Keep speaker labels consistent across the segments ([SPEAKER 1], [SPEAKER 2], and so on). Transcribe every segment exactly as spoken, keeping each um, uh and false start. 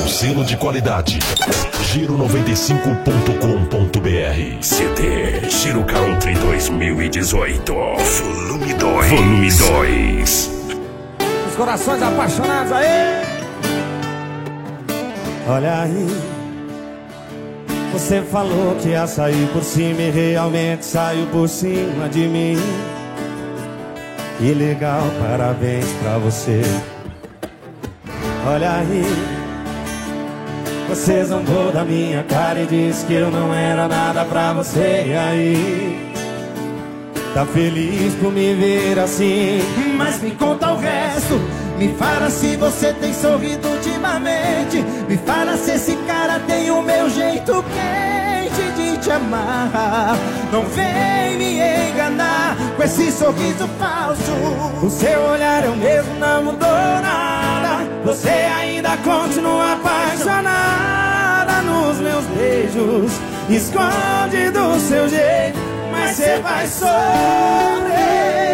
[SPEAKER 1] Com selo de qualidade. Giro noventa e cinco ponto com ponto br.
[SPEAKER 2] C D Giro Country dois mil e dezoito. Volume dois. Volume dois.
[SPEAKER 3] Os corações apaixonados aí.
[SPEAKER 4] Olha aí, você falou que ia sair por cima e realmente saiu por cima de mim. Que legal, parabéns pra você. Olha aí, você zombou da minha cara e disse que eu não era nada pra você. E aí, tá feliz por me ver assim?
[SPEAKER 5] Mas me conta o resto. Me fala se você tem sorrido ultimamente. Me fala se esse cara tem o meu jeito quente de te amar. Não vem me enganar com esse sorriso falso.
[SPEAKER 4] O seu olhar é o mesmo, não mudou nada. Você ainda continua apaixonada nos meus beijos. Esconde do seu jeito, mas você vai sofrer.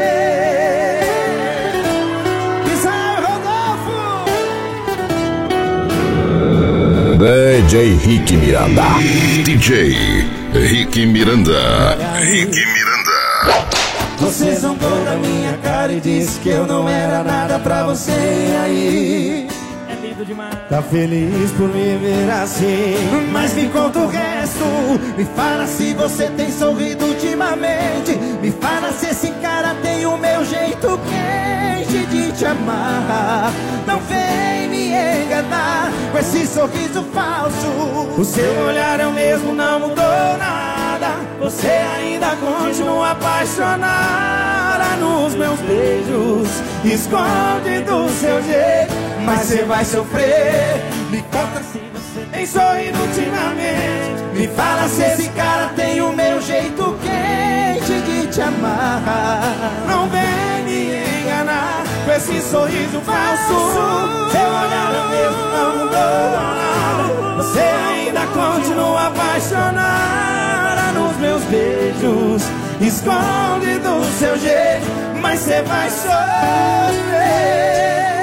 [SPEAKER 2] D J Rick Miranda. D J Rick Miranda. Rick Miranda.
[SPEAKER 4] Você zombou da minha cara e disse que eu não era nada pra você. E aí,
[SPEAKER 3] É lindo demais.
[SPEAKER 4] tá feliz por me ver assim?
[SPEAKER 5] Mas me conta o resto. Me fala se você tem sorrido ultimamente. Me fala se esse cara tem o meu jeito quente de te amar. Não vem me enganar com esse sorriso falso.
[SPEAKER 4] O seu olhar é o mesmo, não mudou nada. Você ainda continua apaixonada nos meus beijos. Esconde do seu jeito, mas você vai sofrer. Me conta se você tem sorrido ultimamente.
[SPEAKER 5] Me fala se esse cara tem o meu jeito quente de te amar.
[SPEAKER 4] Não vem me enganar com esse sorriso falso. Seu olhar é o mesmo, não mudou nada. Você ainda continua apaixonada nos meus beijos. Esconde do seu jeito, mas você vai sofrer.